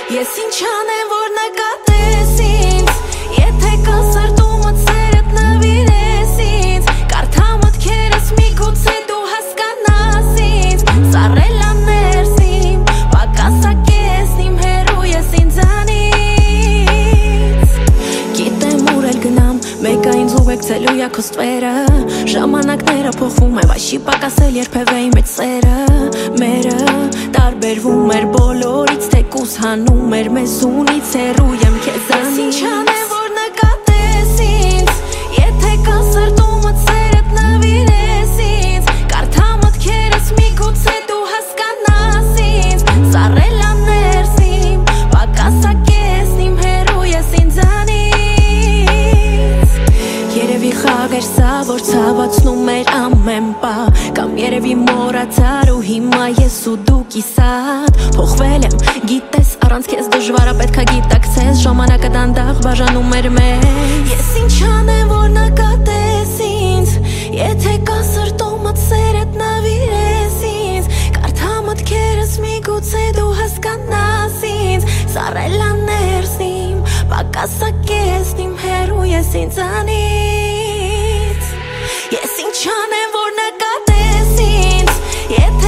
Ես ինչ անեմ, որ նկատես ինձ, եթե կա սրտումդ սերդ նվիրես ինձ, կարդա մտքերս միգուցե դու հասկանաս ինձ, սառել աներս իմ, պակասակես իմ հերու ես ինձանից, գիտեմ ուր էլ գնամ, մեկը ինձ ուղեկցելու ա քո ստվերը, ժամանակները փոխվում են, բայց չի պակասել երբևէ իմ այդ սերը, մերը տարբերվում էր բոլորից, թեկուզ հանում էր մեզունից, հեռու եմ քեզանից, ես ինչ անեմ, որ նկատես ինձ, եթե կա սրտումդ սերդ նվիրես ինձ, կարդա մտքերս միգուցե դու հասկանաս ինձ, սառել աներս իմ, պակասակես իմ հերու ես ինձանից, երևի խաղ էր սա, որ ցավացնում էր ամեն պա, կամ երևի մոռացար ու հիմա ես ու դու կիսատ փոխվել եմ, գիտես առանց քեզ դժվար ա պետք ա գիտակցես, ժամանակը դանդաղ բաժանում էր մեզ, ես ինչ անեմ, որ նկատես ինձ, եթե կա սրտումդ սերդ նվիրես ինձ, կարդա մտքերս միգուցե դու հասկանաս ինձ, սառել աներս իմ, պակասակես իմ հերու ես ինձանից, ես ինչ անեմ, որ նկատես ինձ, եթե